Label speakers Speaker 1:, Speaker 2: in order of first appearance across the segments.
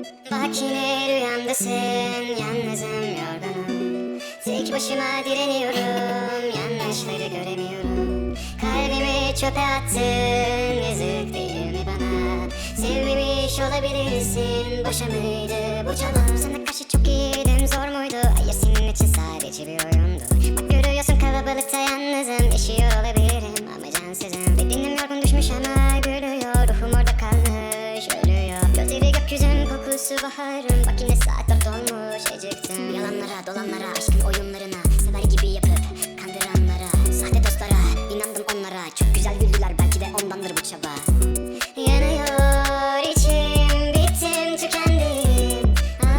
Speaker 1: Bak yine rüyamdasın, yalnızım, yorgunum. Tek başıma direniyorum, yanlışları göremiyorum. Kalbimi çöpe attın, yazık değil mi bana? Sevmemiş olabilirsin, boşa mıydı bu çaba? Sana karşı çok iyiydim, zor muydu? Hayır, senin için sadece bir oyundu. Bak görüyorsun, kalabalıkta yalnızım, yaşıyor olabilirim ama cansızım. Bedenim yorgun düşmüş ama gülüyor, ruhum orada kalmış ölüyor. Gözleri gökyüzün kokusu baharım, bak yine saat 4 olmuş, acıktım. Yalanlara dolanlara, aşkın oyunlarına, sever gibi yapıp kandıranlara, sahte dostlara inandım onlara. Çok güzel güldüler, belki de ondandır bu çaba. Yanıyor içim, bittim, tükendim.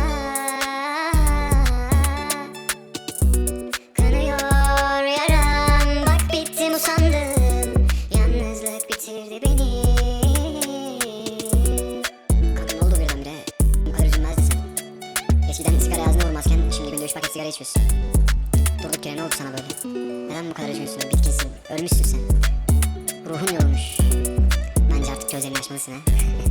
Speaker 1: Kanıyor yaram, bak bittim, usandım. Yalnızlık bitirdi beni. Kanka ne oldu birdenbire? Bu kadar üzülmezdin sen. Eskiden sigara ağzına vurmazken şimdi günde 3 paket sigara içiyorsun. Durduk yere ne oldu sana böyle? Neden bu kadar üzgünsün? Bitkinsin, ölmüşsün sen. Ruhun yorulmuş. Bence artık gözlerini açmalısın ha.